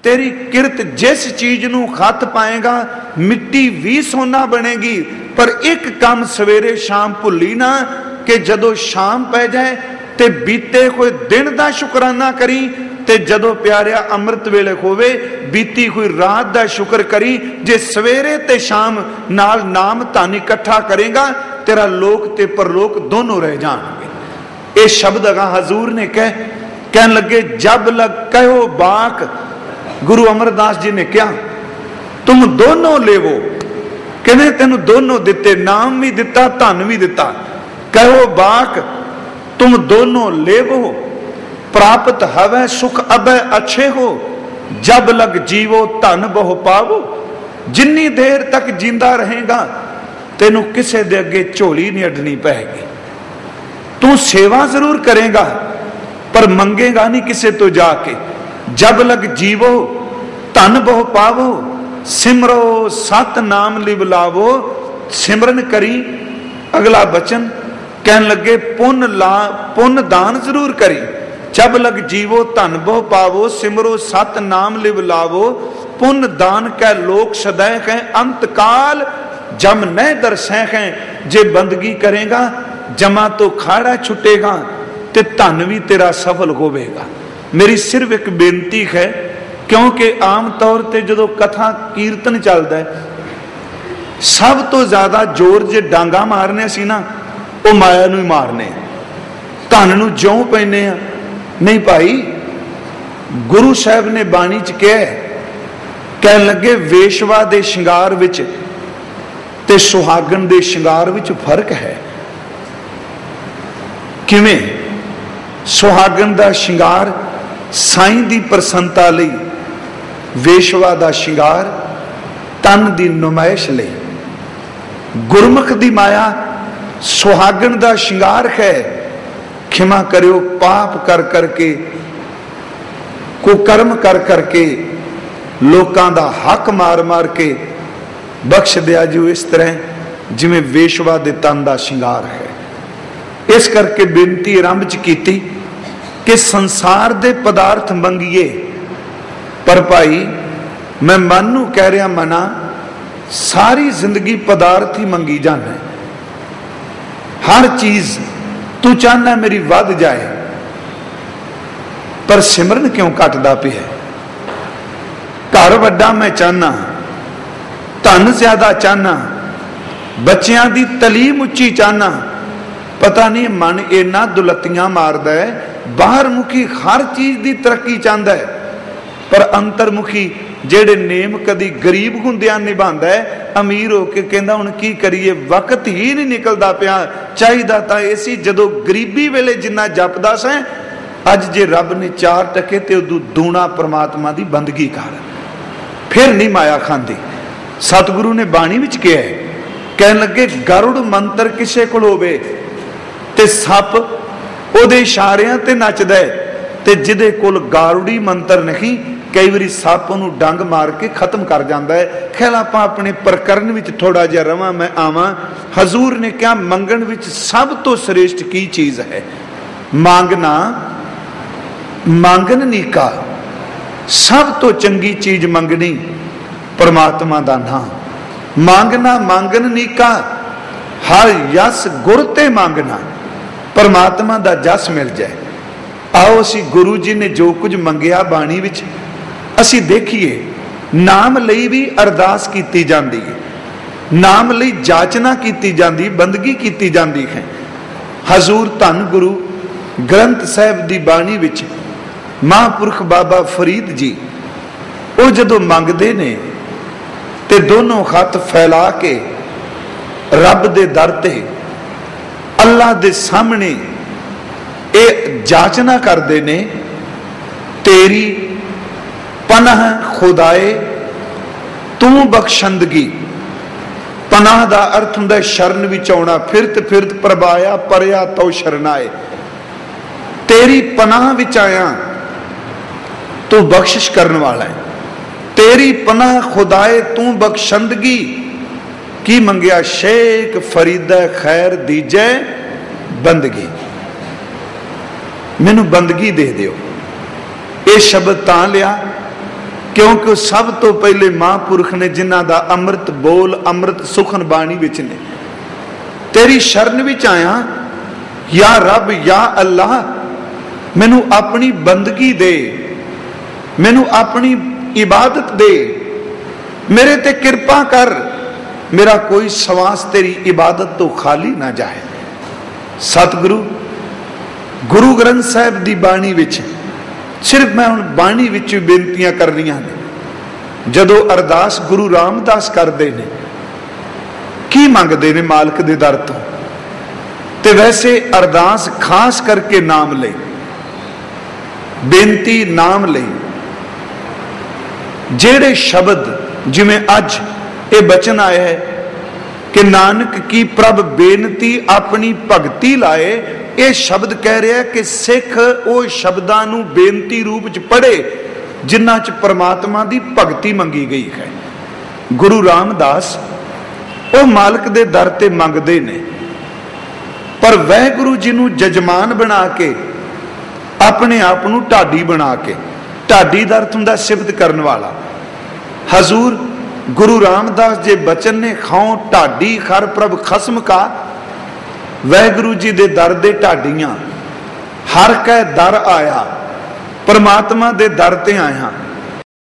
तेरी किरत जिस चीज नूं हथ पाएगा मिट्टी भी सोना बनेगी। पर एक काम सवेरे शाम भुली ना कि जदों शाम पै जाए ते बीते कोई दिन का शुकराना करी, ते जदों प्यारिया अमृत वेले होवे बीती कोई रात का शुक्र करी। जे सवेरे ते शाम नाल नाम धन इकट्ठा करेगा तेरा लोक ते परलोक दोनों रह जाएंगे। ये शब्द अगा हजूर ने कहन लगे जब लग कहो बाक, गुरु अमरदास जी ने कहा तुम दोनों लेवो, कहने तेन दोनों दिते, नाम भी दिता धन भी दिता। कहो बाक तुम दोनों लेवो, प्राप्त हवै सुख अबै अच्छे हो, जब लग जीवो धन बहु पावो। जिन्नी देर तक जिंदा रहेगा तेनू किसे दे अगे झोली नहीं अड्डनी पैगी। तू सेवा जरूर करेगा पर मंगेगा नहीं किसे तो जाके। जब लग जीवो धन बहु पावो, सिमरो सत नाम लिव लावो। सिमरन करी, अगला बचन कहन लगे पुन दान जरूर करी। जब लग जीवो धन बहु पावो, सिमरो सत नाम लिव लावो। पुन दान कै लोक सदै है, अंत काल जम न दर्शै है। जे बंदगी करेगा जमा तो खाड़ा छुटेगा ते धन भी तेरा सफल होवेगा। मेरी सिर्फ एक बेनती है, क्योंकि आम तौर पर जो कथा कीर्तन चलता है सब तो ज्यादा जोर जे डांगा मारने सी ना वो माया नूं मारने, धन नूं ज्यों पैने आ। नहीं भाई, गुरु साहब ने बाणी च कह लगे वेशवा दे शिंगार विच ते सुहागन दे शिंगार विच फर्क है। किवें? सुहागन दा शिंगार साईं दी प्रसन्नता लई, वेशवा दा शिंगार तन दी नुमाइश लई। गुरमुख दी माया सुहागन दा शिंगार है। क्षमा करियो, पाप कर करके कुकर्म कर करके लोकां दा हक मार मार के बख्श दिया जो इस तरह जिवें वेशवा दे तन दा शिंगार है। इस करके बेनती आरंभ च कीती कि संसार दे पदार्थ मंगीए, पर भाई मैं मन नूं कह रहा मना सारी जिंदगी पदार्थ ही मंगी जाना। हर चीज तू चाहना मेरी वध जाए, पर सिमरन क्यों घटदा पिया? घर वड्डा मैं चाहना, धन ज्यादा चाहना, बच्चियां दी तलीम उच्ची चाहना। पता नहीं मन इन्ना दुलत्तियां मारदा है। बाहर मुखी हर चीज की तरक्की चाहता है, पर अंतरमुखी जेड़े नेम कदी गरीब हुंदियां निभांदा है, अमीर होके कहंदा हुण की करिए, वक्त ही नहीं निकलदा पिया। चाहिदा तां इसी जदों गरीबी वेले जिन्ना जपदा सैं, अज जे रब ने 4 टके ते उदों दूना परमात्मा दी बंदगी कर, फिर नहीं माया खांदी। सतगुरु ने बाणी विच कहा है, कहन लगे गरुड़ मंत्र किसे कोल होवे ते सप ओदे इशारियां ते नचदा है, ते जिदे कोल गारुड़ी मंत्र नहीं कई बारी सप उहनूं डंग मार के खत्म कर जाता है। खैर आपां अपने प्रकरण विच थोड़ा जिहा रवां मैं आवां। हजूर ने कहा मंगण विच सब तो श्रेष्ठ की चीज है? मांगना मांगन नीका। सब तो चंगी चीज मंगनी परमात्मा दा नाम। मांगना मांगन नीका, हर यस गुर ते मांगना, परमात्मा दा जस मिल जाए। आओ असी गुरु जी ने जो कुछ मंगिया बाणी विच असी देखिए। नाम लई भी अरदास की जाती है, नाम लई जाचना की जाती, बंदगी की जाती है। हजूर धन गुरु ग्रंथ साहिब की बाणी विच महापुरख बाबा फरीद जी वो जदों मंगते ने ते दोनों हथ फैला के रब दे दर ते अल्लाह दे सामने ये जाचना करते ने, तेरी पनाह खुदाए तू बख्शंदगी। पनाह दा अर्थ हुंदा शरण विच आउणा, फिरत फिरत प्रभाया परया तो शरणाए। तेरी पनाह विच आया, तू बख्शिश करने वाला है। तेरी पनाह खुदाए तू बख्शंदगी। की मंगया? शेख फरीदा खैर दीजै बंदगी। मैनू बंदगी दे दियो। ये शब्द तां लिया क्योंकि सब तो पहले महापुरख ने जिन्हां दा अमृत बोल अमृत सुखन बाणी विच ने। तेरी शरण विच आया या रब या अल्लाह, मैनू अपनी बंदगी दे, मैनू अपनी इबादत दे, मेरे ते कृपा कर, मेरा कोई सवास तेरी इबादत तो खाली ना जाए। सतगुरु गुरु ग्रंथ साहिब दी बाणी विच सिर्फ मैं हुण बाणी विच बेनतियां कर रही ने। जदों अरदास गुरु रामदास करते ने की मंगते ने मालक दे दर तो, ते वैसे अरदास खास करके नाम ले, बेनती नाम ले। जेड़े शब्द जिमें अज ये बचन आया है कि नानक की प्रभ बेनती अपनी भगती लाए, ये शब्द कह रहा है कि सिख वो शब्दां नूं बेनती रूप च पढ़े जिन्हां च परमात्मा की भगती मंगी गई है। गुरु रामदास वो मालक दे दर ते मंगते ने, पर वाहिगुरू जी नूं जजमान बना के अपने आप नूं ढाडी बना के, ढाडी दा अर्थ हुंदा सिफत करन वाला। हजूर गुरु रामदास जे बचन ने खाओ ढाडी खर प्रभ खसम का, वाहिगुरू जी दे दर दे ढाडियां, हर कै दर आया, परमात्मा दे दर ते आया।